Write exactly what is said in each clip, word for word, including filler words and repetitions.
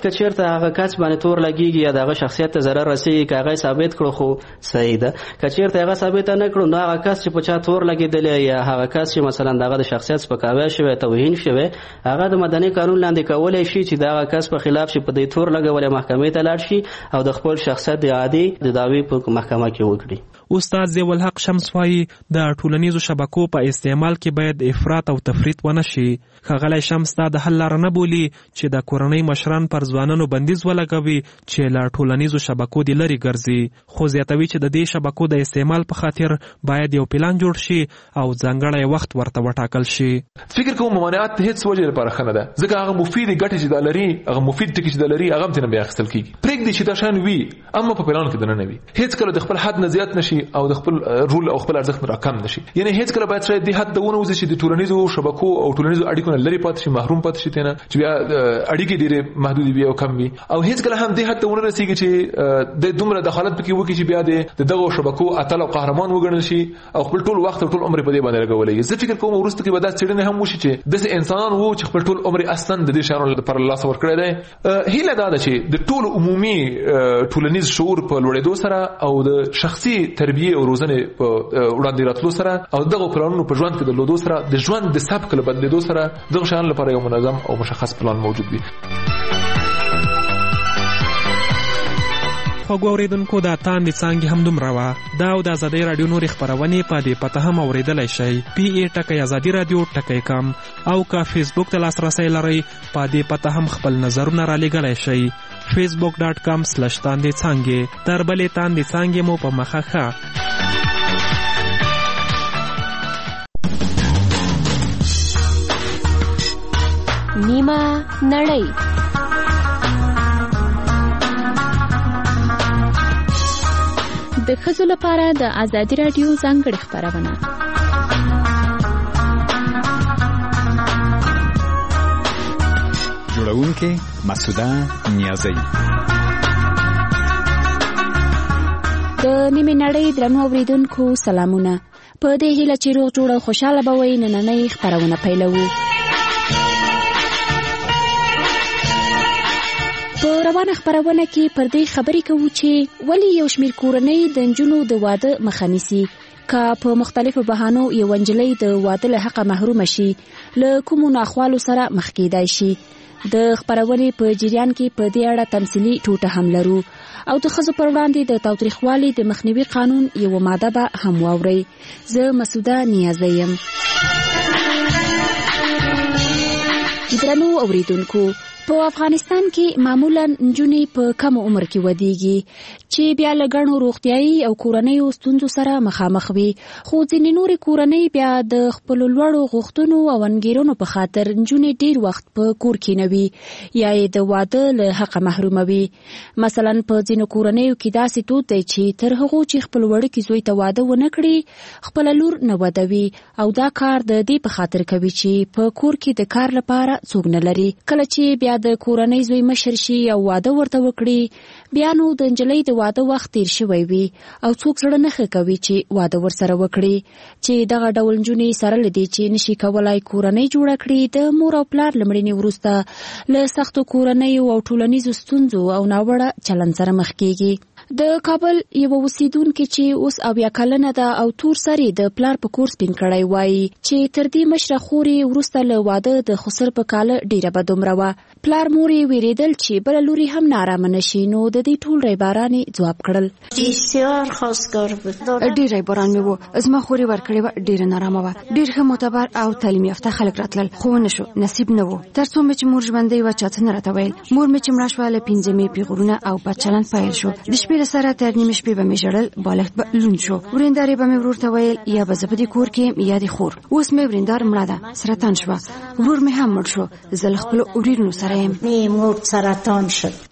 که چیرته هغه کس باندې تور لګیږي یا دغه شخصیت ته ضرر رسیږي که هغه ثابت کړو خو صحیح ده، که چیرته هغه ثابت نه کړو نو هغه کس چې په چا تور لګېدلی یا هغه کس چې مثلا دغه د شخصیت سپکاوی شوی توهین شوی هغه د مدني قانون لاندې کولی شي چې دغه کس په خلاف چې په دې تور لګولی محکمې ته لاړ شي او د خپل شخصیت د عادي د دعوی په محکمه کې وکړي. استاد ضیاء الحق شمس وایي د ټولنیزو شبکو په استعمال کې باید افراط او تفریط ونه شي. ښاغلی شمس دا د حل لاره نه بولي چې د کورنۍ مشران پر ځوانانو بندیز ولګوي چې له ټولنیزو شبکو د لرې ګرځي، خو زیاتوي چې د دې شبکو د استعمال په خاطر باید یو پلان جوړ شي او ځانګړی وخت ورته وټاکل شي. فکر کوم ممانعت هیڅ وجه لپاره ښه نه ده، ځکه هغه مفید ګټې چې دا لري هغه مفید ټکي چې دا لري هغه هم ترې بیا اخیستل کېږي. پرېږدي چې دا شیان وي اما په پلان کې دننه وي، هیڅ کله د خپل حد نه زیات نه شي او د خپل رول او خپل ارزښت راکم نشي. یعنی هیڅ کله باید شاید د حد دونه وځي چې د ټولنیزو شبکو او ټولنیزو اړیکو نه لري پاتې شي، محروم پاتې شي تنه چې بیا اړیکې ډېرې محدود وي او کم وي، او هیڅ کله هم د حد دونه رسیږي چې د دومره دخالت پکې وکړي چې بیا د دغه شبکو اتل او قهرمان وګڼل شي او خپل ټول وخت او ټول عمر په دې باندې لګولې. زه فکر کوم ورسته کې به دا څېړنې هم وشي چې داسې انسانان وو چې خپل ټول عمر اصلا د دې شیانو لپاره لاس ورکړی دی. هیله دا ده چې د ټول عمومي ټولنیز شعور په لوړېدو سره او د شخصي تربیې او روزنې په وړاندې راتلو سره او دغه پلانونو په ژوند کې د لودو سره د ژوند د سبک له بدلېدو سره دغه شیانو لپاره یو منظم او مشخص پلان موجود وي. خوږو اورېدونکو دا تاندې څانګې هم دومره وه. دا او د ازادۍ راډیو نورې خپرونې په دې پته هم اورېدلی شئ پی ای ټکی ازادي راډیو ټکی کم، او که فیسبوک ته لاسرسی لرئ په دې پته هم خپل نظرونه رالیږلی شئ فیسبوک ډاټ کام سلش تاندې څانګې. تر بلې تاندې څانګې مو په مخه ښه. نیمه نړۍ د ښځو لپاره د ازادي راډیو ځانګړې خپرونه. جوړونکې مسعوده نیازی. د نیمې نړۍ درنو اورېدونکو سلامونه. په دې هیله چې روغ جوړ او خوشحاله به وئ نننۍ خپرونه پیلوو. په روانه خپرونه کې پر دې خبرې کوو چې ولې یو شمېر کورنۍ د نجونو د واده مخه نیسي، که په مختلفو بهانو یو نجلۍ د واده له حقه محرومه شي، له کومو ناخوالو سره مخ کېدای شي. د خپرونې په جریان کې په دې اړه تمثیلي ټوټه هم لرو او د ښځو پر وړاندې د تاوتریخوالي د مخنیوي قانون یوه ماده به هم واورئ. زه مسعوده نیازی یم. درنو اوریدونکو، په افغانستان کې معمولا نجونې په کم عمر کې ودیږي چې بیا له ګڼو روغتیایي او کورنیو ستونزو سره مخامخ وي، خو ځینې نورې کورنۍ بیا د خپلو لوړو غوښتنو او انګېرنو په خاطر نجونې ډېر وخت په کور کې نه وي یا یې د واده له حقه محرومه وي. مثلا په ځینو کورنیو کې داسې دود دی چې تر هغو چې خپل وړوکي زوی ته واده ونه کړي خپله لور نه ودوي، او دا کار د دې په خاطر کوي چې په کور کې د کار لپاره څوک نه لري. کله چې بیا د کورنۍ زوی مشر شي او واده ورته وکړي، بیا نو د نجلۍ د واده وخت تیر شوی وي او څوک زړه نه ښه کوي چې واده ورسره وکړي. چې دغه ډول نجونې سره له دې چې نشي کولای کورنۍ جوړه کړي، د مور او پلار له مړینې وروسته له سختو کورنیو او ټولنیزو ستونزو او ناوړه چلند سره مخ کېږي. د کابل یو اوسیدونکې چې اوس اویا کلنه ده او تور سرې د پلار په کور سپین کړی وایي چې تر دې مشره خور یې وروسته له واده د خسر په کاله ډېره بدومره وه. پلار مور یې ویرېدل چې بله لور یې هم نارامه نه شي، نو د دې ټول ریباران یې ځواب کړل. بسیار خواستګار بود. ډېر ریباران مې وو. زما خور یې ورکړې وه، ډېره نارامه وه. ډېر ښه معتبر او تعلیم یافته خلک راتلل، خو ونه شو، نصیب نه و. تر څو مې چې مور ژوندۍ وه چا څه نه راته ویل. مور مې چې مړه شوه له پنځمې پیغورونه او بد چلند پیل شو. د شپې له سره تر نیمې شپې به مې ژړل، بالښت به لوند شو. ورېندارې به مې ورور ته ویل یا به زه په دې کور کې یم یا دې خور. اوس مې ورېندار مړه ده، سرطان شوه. ورور مې هم مړ شو. زه له خپلو وریرونو سره یم. مې مور سرطان شد.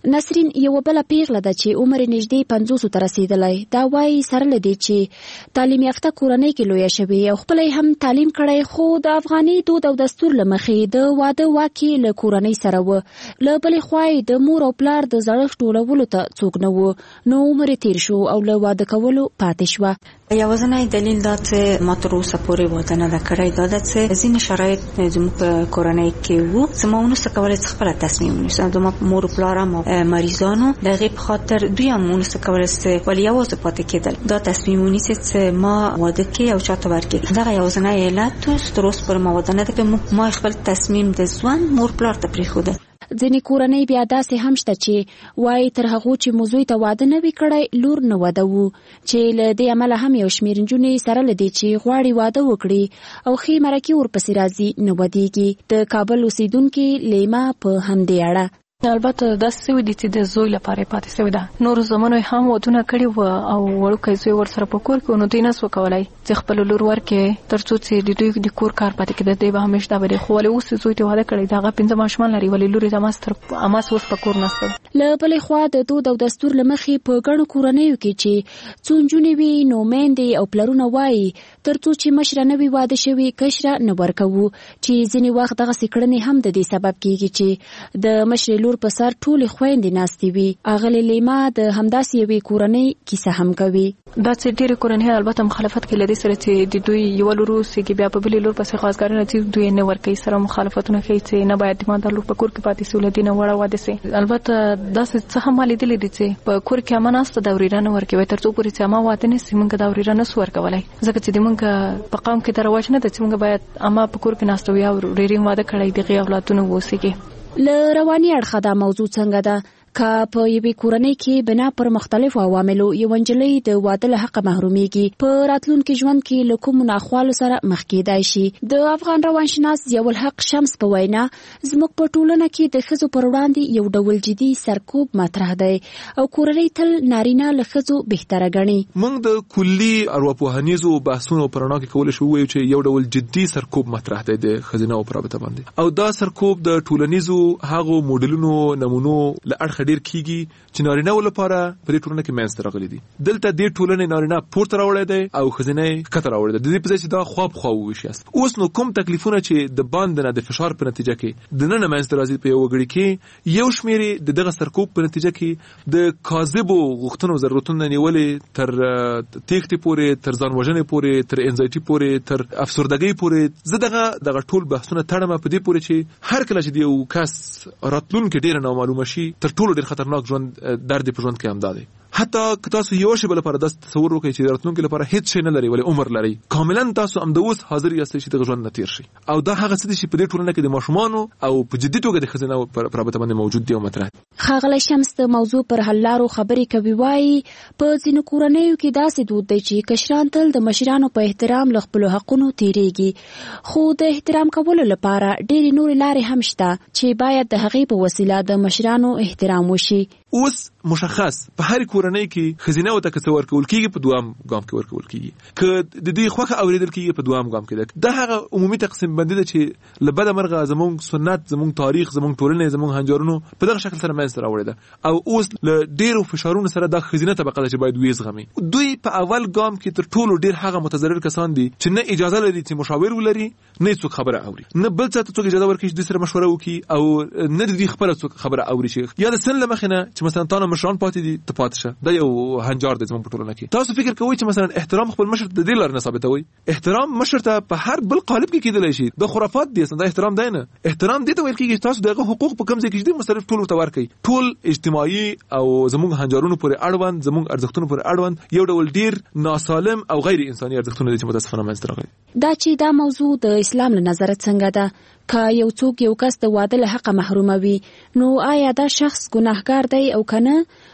نسرین یو بل پیغله ده چې عمر نږدې پنځوس ته رسیدلی. دا وایي سره لدی چې تعلیم یافته کورنۍ کې لویه شوې او خپل هم تعلیم کړی، خو د افغاني دود او دستور لمخې د واده واکې له کورنۍ سره و. له بلې خوا د مور او پلار د زړښت ټولولو ته څوک نه و، نو عمر تیر شو او له واده کولو پاتې شوه. یوازینی دلیل دا چې ما تر اوسه پورې واده نه ده کړی دا ده چې ځینې شرایط زموږ په کورنۍ کې وو چې ما ونسه کولی چې خپله تصمیم ونیسم. زما مور و پلارم او مریضانو د هغې په خاطر دوی هم ونسه کولی چې ولې یوازې پاتې کېدل، دا تصمیم ونیسي چې ما واده کې او چاته ورکړي. دغه یوازینی علت و چې تر اوسه پورې ما واده نه ده کړې. ما خپل تصمیم د ژوند مور پلار ته پرېښوده. ځینې کورنۍ بیا داسې هم شته چې وایي تر هغو چې مو زوی ته واده نه وي کړی لور نه واده وو، چې له دې امله هم یو شمېر نجونې سره له دې چې غواړي واده وکړي او ښې مرکې ورپسې راځي نه ودېږي. د کابل اوسېدونکې لیما په همدې اړه البته داسې سوي دي چې د زوی لپاره یې پاتې سوي ده. نورو زمانو یې هم ودونه کړي وه او وړوکی زوی ورسره په کور کې و، نو دوی نسو کولی چې خپله لور ورکړي تر څو چې د دوی د کور کار پاتې کېده. دی به همیش دا به دی، خو ولې اوس یې زوی ته واده کړی د هغه پنځه ماشومان لري، ولې لور یې د هماس تر هماس اوس په کور نسته. له بلې خوا د دود او دستور له مخې په ګڼو کورنیو کې چې څو نجونې وي نو میندې او پلرونه وایي تر څو چې مشره نه وي واده شوي کشره نه ورکوو، چې ځینې وخت دغسې کړنې هم د دې سبب کېږي چې د مشرې لور په سر ټولې خویندې ناستې وي. اغلې لیما د همداسې یوې کورنۍ کیسه هم کوي. دا چې ډېرې کورنۍ البته مخالفت کوي له دې سره چې د دوی یوه لور اوسېږي بیا په بلې لور پسې خواستګاري راځي، دوی یې نه ورکوي، سره مخالفتونه ښیي چې نه باید د مادر لور په کور کې پاتې سي، له دې نه وړه واده سي. البته داسې څه هم ما لیدلي دي چې په کور کې اما ناسته دا ورېره نه ورکوي تر څو پورې چې اما واده نه سي. موږ دا ورېره نه سو ورکولی ځکه چې د موږ په قوم کې دا رواج نه ده چې موږ باید اما په کور کې ناسته وي او ورېرې واده کړی د هغې اولادونه واوسېږي. له رواني اړخه دا موضوع څنګه ده؟ که په یوې کورنۍ کې بنا پر مختلفو عواملو یو نجلۍ د واده له حقه محرومیږي، په راتلونکي ژوند کې له کومو ناخوالو سره مخ کېدای شي. د افغان روانشناس ضیاءالحق شمس په وینا زموږ په ټولنه کې د ښځو پر وړاندې یو ډول جدي سرکوب مطرح دی او کورنۍ تل نارینه له ښځو بهتره ګڼي. موږ د کلي ارواپوهنیزو بحثونو په رڼا کې کولی شو ووایو چې یو ډول جدي سرکوب مطرح دی د ښځینه په رابطه باندې، او دا سرکوب د ټولنیزو هغو موډلونو نمونو له اړخه ډیر کیږي چې نارینه لپاره په دې ټولنه کې منځ ته راغلي دي. دلته دې ټولنې نارینه پورته راوړی دی او ښځینه ښکته راوړی دی، د دې په ځای چې دا خواب خوا وویشي. اوس نو کوم تکلیفونه چې د باندې نه د فشار په نتیجه کې د ننه منځ ته راځي په یو وګړي کې، یو شمېر د دغه سرکوب په نتیجه کې د کاذبو غوښتنو ضرورتونه نیولې تر تېښتې پورې، تر ځان وژنې پورې، تر انزایټي پورې، تر افسردګۍ پورې. زه دغه دغه ټول بحثونه تړم په دې پورې چې هر کله چې د یو کس راتلونکې ډېره نامعلومه شي تر ټولو ډېر خطرناک ژوند درد په ژوند کې هم دا دی. حتی که تاسو یو شی بل لپاره داس تصور وکړئ چې راتلونکي لپاره هیڅ شی نه لري ولې عمر لري، کاملا تاسو هم د اوس حاضر یاستئ چې دغه ژوند نه تیر شي. او دا هغه څه دي چې په دې ټولنه کې د ماشومانو او په جدي توګه د ښځینه په رابطه باندې موجود دي او مطرح دي. ښاغلی شمس د موضوع پر حل لارو خبرې کوي. وایي په ځینو کورنیو کې داسې دود دی چې کشران تل د مشرانو په احترام له خپلو حقونو تیریږي، خو د احترام کولو لپاره ډېرې نورې لارې هم شته چې باید د هغې په وسیله د مشرانو احترام وشي. اوس مشخص په هر کورنۍ کې ښځینه ته که څه ورکول کېږي په دوام ګام کې ورکول کېږي، که د دوی خوښه اورېدل کېږي په دوام ګام کې ده. دا هغه عمومي تقسیم بندي ده چې له بده مرغه زموږ سنت، زموږ تاریخ، زموږ ټولنې، زموږ هنجارونو په دغه شکل سره منځته راوړې ده. او اوس له ډېرو فشارونو سره دا ښځینه طبقه ده چې باید ویې زغمي. دوی په اول ګام کې تر ټولو ډېر هغه متضرر کسان دي چې نه اجازه لري چې مشاور ولري، نه څوک خبره اوري، نه بل څه ته څوک اجازه ورکړي چې دوی سره مشوره وکړي، او نه دوی خپله څوک خبره اوري چې یا د سن له مخې نه چې مثلا تا نه مشران پاتې دي ته پاتې شه. دا یو هنجار دی زموږ په ټولنه کې. تاسو فکر کوئ چې مثلا احترام خپل مشر ته د دې لارې نه ثابتوئ؟ احترام مشر ته په هر بل قالب کې کېدلی شي. دا خرافات دي، دا احترام دی نه. احترام دې ته ویل کېږي چې تاسو دغه حقوق په کوم ځای کې دي مختلف ټولو ته ورکړئ، ټول اجتماعي او زموږ هنجارونو پورې اړوند، زموږ ارزښتونو پورې اړوند یو ډول ډیر ناسالم او غیر انساني ارزښتونه دي چې متاسفانه منځته راغلي. دا چې دا موضوع د اسلام له نظره څنګه ده؟ که یو څوک یو کس د واده له حقه محروموي نو آیا دا شخص ګناهګار دی او کنه؟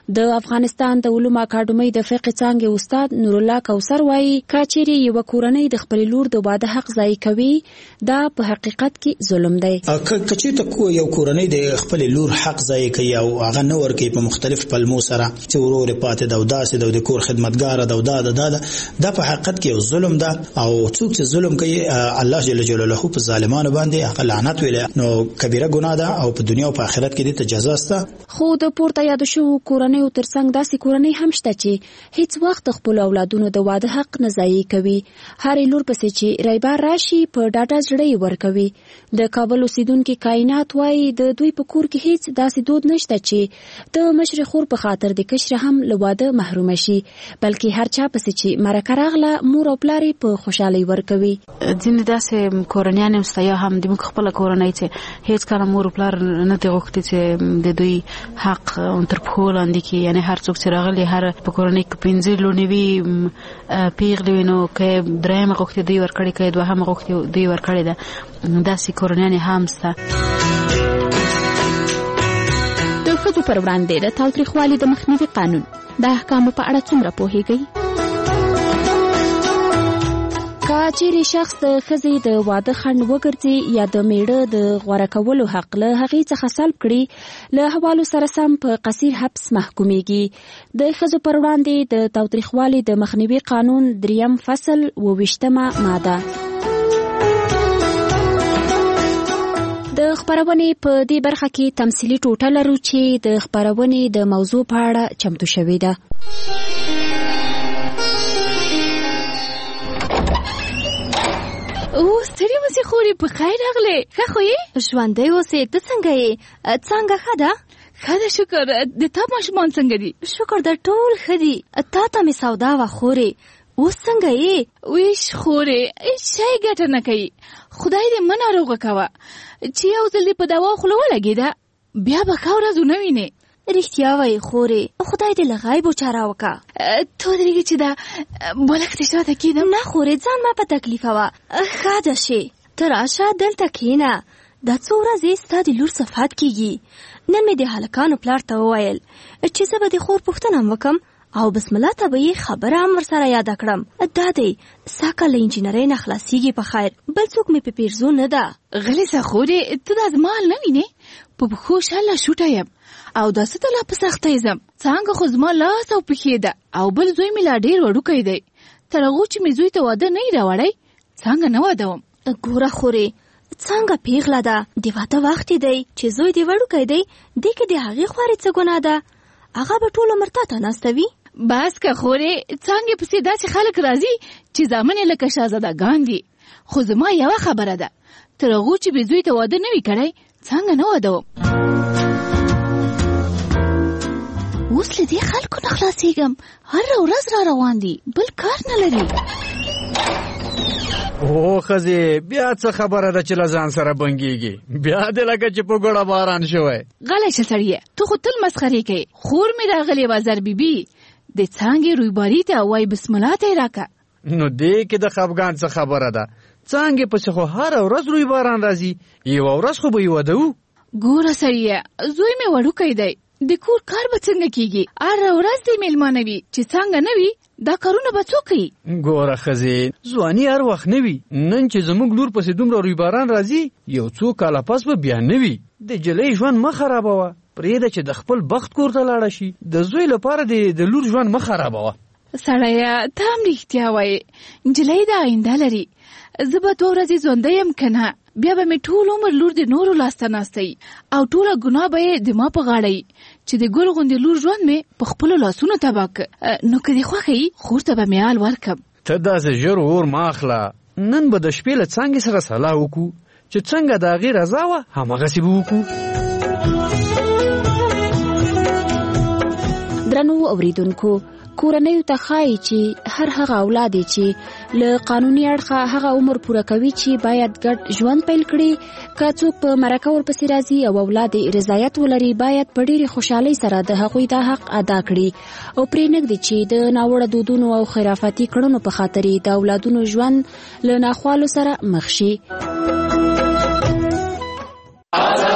د افغانستان د علومو اکاډمۍ د فقه څانګې استاد نور الله کوثر وایي کچېرې یو کورنۍ د خپل لور د واده حق ضایع کوي دا په حقیقت کې ظلم دی. کچې ته کو یو کورنۍ د خپل لور حق ضایع کوي او هغه نه ورکوي په مختلف پلمو سره چې ورور پاتې د وداسې د کور خدمتګار د ودا د دا د په حقیقت کې یو ظلم ده او څوک چې ظلم کوي الله جل جلاله په ظالمانو باندې هغه لعنت ویل نو کبیره ګناه ده او په دنیا او په آخرت کې د جزا سته. خو د پورته یاد شو کورنۍ ترڅنګ داسې کورنۍ هم شته چې هیڅ وخت خپل اولادونو د واده حق نه ضایع کوي. هر لور پسې چې رایبار راشي په ډاډه زړه ورکوي. د کابل اوسیدونکو کائنات وایي د دوی په کور کې هیڅ داسې دود نشته چې د مشر خور په خاطر د کشر هم له واده محروم شي بلکې هر چا پسې چې مرکه راغله مور او پلار په خوشحالي ورکوي. ځینې داسې کورنیان هم ستا یا هم د موږ خپله کورنۍ چې هیڅ کله مور او پلار نه دي غوښتي چې د دوی حق تر پښو لاندې کړي. یعنې هر څوک چې راغلی هر په کورنۍ کې پنځه لوڼې وي پیغلې وي نو که درېیمه غوښتې دوی ورکړې که دوهمه غوښتې دوی ورکړې ده. داسې کورنیانې هم شته. د ښځو پر وړاندې د تاوتریخوالي د مخنیوي قانون د احکامو په اړه څومره پوهیږئ؟ که چیرې شخص د ښځې د واده خنډ وګرځي یا د میړه د غوره کولو حق له هغې څخه سلب کړي له حوالو سره سم په قصیر حبس محکومیږي. د ښځو پر وړاندې د تاوتریخوالي د مخنیوي قانون دریم فصل اوویشتمه ماده. د خپرونې په دې برخه کې تمثیلي ټوټه لرو چې د خپرونې د موضوع په اړه چمتو شوې ده. او ستړي مې خوري په خیر راغلې. ښه خو یې ژوندی اوسې ته څنګه یې؟ څنګه ښه ده؟ ښه ده شکر. د تا ماشومان څنګه دي؟ شکر ده ټول ښه دي. تا ته مې سودا وه خورې اوس څنګه یې؟ ویش خورې شی ګټه نه کوي. خدای دې مه ناروغه کوه چې یو ځل دې په دوا خوله ولګېده بیا به ښه ورځ ونه وینې. رښتیا وایي خورې خدای دې له غیبو چاره وکړه. تو درېږې چې دا بلک دې شاته کېدم. نه خورې ځان ما په تکلیفه وه. ښه ده شې ته راشه دلته کښېنه. دا څو ورځې ستا د لور صفات کېږي. نن مې د هلکانو پلار ته وویل چې زه به د خور پوښتنه هم وکړم او بسم الله ته به یې خبره هم ورسره یاده کړم. دا دی ساکه له انجینرۍ نه خلاصېږي په خیر بل څوک مې په پیرزو نه ده. غلې سه خورې ته دا زما حال نه وینې؟ په پښو شله شوټه یم او داسې ته لا په سختۍ ځم. څانګه خو زما لاس او پښې ده او بل زوی مې لا ډېر وړوکی دی. تر هغو چې مې زوی ته واده نه یې راوړی څانګه نه وادوم. ګوره خورې څنګه پیغله ده د واده وخت دی چې زوی دې وړوکی دی دې کې د هغې خوارې څه ګناه ده؟ هغه به ټول عمر تا ته ناستوي. بس که خورې څانګې پسې داسې خلک راځي چې زامن یې لکه شهزادګان دي. خو زما یوه خبره ده تر هغو چې به زوی ته واده نه وي کړی څنګه نه وادوم. اوس له دې خلکو نه خلاصېږم. هره ورځ را روان دي بل کار نه لري. او ښځې بیا څه خبره ده چې له ځان سره بنګېږي؟ بیا دې لکه چې په ګوړه باران شوی. غلی شه سړیه ته خو تل مسخرې کوې. خور مې راغلې وه زر بیبي د څانګې رویباري ته وایي بسم الله ته یې راکړه. نو دې کې د خفګان څه خبره ده؟ څانګې پسې خو هره ورځ روی باران راځي. یوه ورځ خو به یې واده وو. ګوره سړیه زوی مې وړوکی دی د کور کار به څنګه کېږي؟ هره ورځ دې میلمانه وي چې څانګه نه وي دا کارونه به څوک کوي؟ ګوره ښځې ځواني هر وخت نه وي. نن چې زموږ لور پسې دومره روی باران راځي یو څو کاله پس به بیا نه وي. د جلۍ ژوند مه خرابوه. پرېږده چې د خپل بخت کور ته لاړه شي. د زوی لپاره د لور ژوند مه خرابوه. سړیه ته هم رښتیا وایې. نجلۍ د آینده لري. زه به دوه ورځې ژوندی یم که نه بیا به مې ټول عمر لور د نورو لاسته ناستی او ټوله ګناه به یې د ما په غاړه وي چې د ګل غوندې لور ژوند مې په خپلو لاسونو تباه کړ. نو که دې خوښه وي خور ته به مې حال ورکړم. ته داسې ژر اور مه اخله. نن به د شپې له څانګې سره سلا وکړو چې څنګه د هغې رضا وه هماغسې به وکړو. درنو اوریدونکو کورنیو ته ښایي چې هر هغه اولاد چې له قانوني اړخه هغه عمر پوره کوي چې باید ګډ ژوند پیل کړي. که څوک په مرکه ورپسې راځي او اولاد رضایت ولري باید په ډېرې خوشحالۍ سره د هغوی دا حق ادا کړي او پرې نږدي چې د ناوړه دودونو او خرافاتي کړنو په خاطر د اولادونو ژوند له ناخوالو سره مخ شي.